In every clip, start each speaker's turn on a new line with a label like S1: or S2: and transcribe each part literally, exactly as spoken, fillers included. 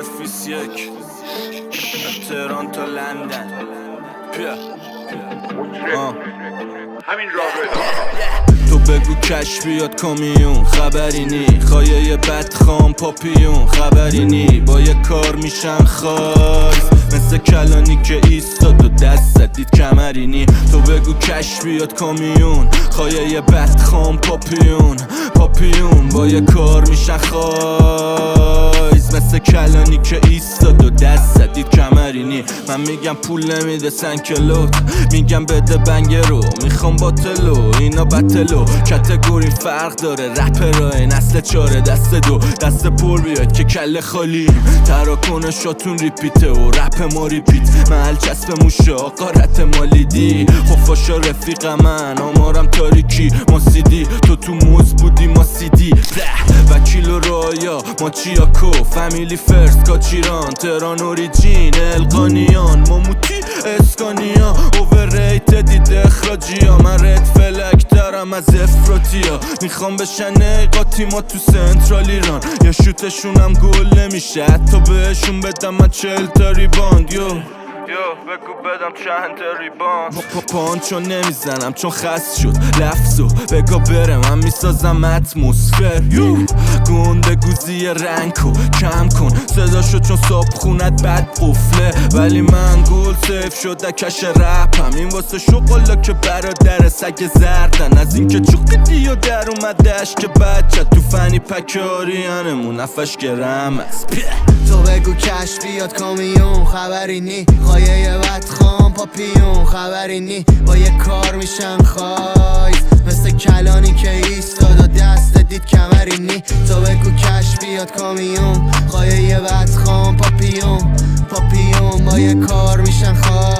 S1: ممفیس یک تهران تا لندن پیا
S2: همین راه
S1: تو بگو کش بیاد کامیون خبری نی خایه بدخام پاپیون خبری نی با یه کار میشن خایز مثل کلانی که ایستاد و دست زدید کمری نی تو بگو کش بیاد کامیون خایه بدخام پاپیون پاپیون با یه کار میشن خایز مثل کلانی که ایستاد و دست زدید کمری نی من میگم پول نمیده سنکلوت میگم بده بنگ رو میخوام باتلو اینا بتلو کتگوری فرق داره رپرای نسل چاره دست دو دست پر بیاد که کله خالی تراکنشاتون ریپیته و رپ ما ریپیت محل چسب موشه آقا رت مالیدی خفاشا رفیق من آمارم تاریکی ما سیدی تو تو موز بودی ما سیدی وکیل و رایا ما چیاکو فامیلی فرست کاچیران تهران اوریجین القانیان ماموتی اسکانیا اوورریت دید اخراجی ها من رد فلک دارم از افراتیا میخوام بشن نیقاتی ما تو سنترال ایران یا شوتشونم گل نمیشه حتی بهشون بدم من چل تا ریباند یو
S3: یو بگو بدم چند ریبان
S1: پا پانچو نمیزنم چون خست شد لفظو بگو بره من میسازم اتمسفر یو گنده گوزی رنگو کم کن صداشو چون صاحب خونت بد قفله ولی من گل سیف شد کش رپم این واسه شغلا که برادر سگ زردن از این که چوقی دیو در اومدش که بچه تو فنی پکاریانمون نفش گرم است
S4: تو بگو کش بیاد کامیون خبری نی خایه بدخام پاپیون خبری نی با یه کار میشن خایز مثل کلانی که ایستاد و دست دید کمری نی تو بگو کش بیاد کامیون خایه بدخام پاپیون پاپیون با یه کار میشن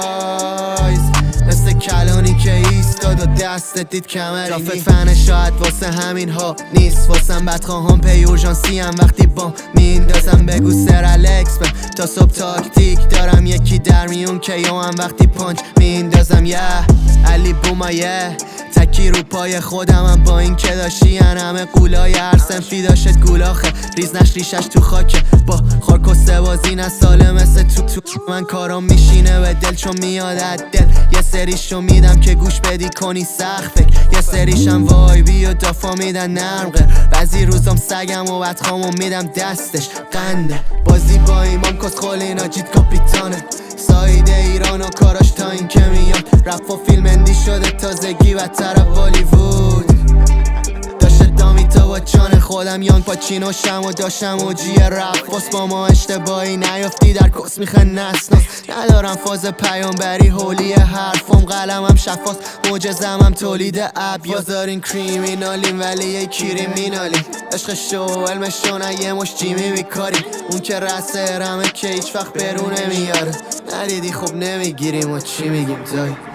S4: خایز مثل کلانی که ایستاد و دست دید کمری نی جافت فن شاید واسه همین ها نیست واسم بدخواهم پی اورژانسی هم وقتی بام میندازم بگو سر الکس بم تا صبح تاکتیک دارم یکی در میون که یا هم وقتی پانچ میندازم یه علی بومایه تکی رو پای خودم هم با این که داشتی همه قولای هر سنفی داشت گولاخه ریز نش ریشش تو خاکه با خاک و سوازی نه ساله مثل تو تو من کارم میشینه به دل چون میاد از دل یه سریشو میدم که گوش بدی کنی سخت فکر یه سریشم وایبی و دافا میدن نرمقه بعضی روزم سگم و بدخامو میدم دستش قنده بازی با ایمام کس خولی ناجید کاپیتانه سایده ایران و کاراش تا این که میاد رپ و فیلم اندی شده تازگی و طرف بالیوود داشته دامی تا با چان خودم یانگ پاچینو شم و داشتم اوجی رپ باس با ما اشتباهی نیافتی در کس میخه نسناس ندارم فاز پیامبری هولی حرفم قلمم شفاست معجزم هم تولید اب یازارین کریمینالیم ولی یه کریمینالیم عشق شو علم شو نه یه مش جیمی بیکاریم اون که رسه رمه که هیچ وقت برونه میاره ندیدی خب نمیگیریم و چی میگیم دایی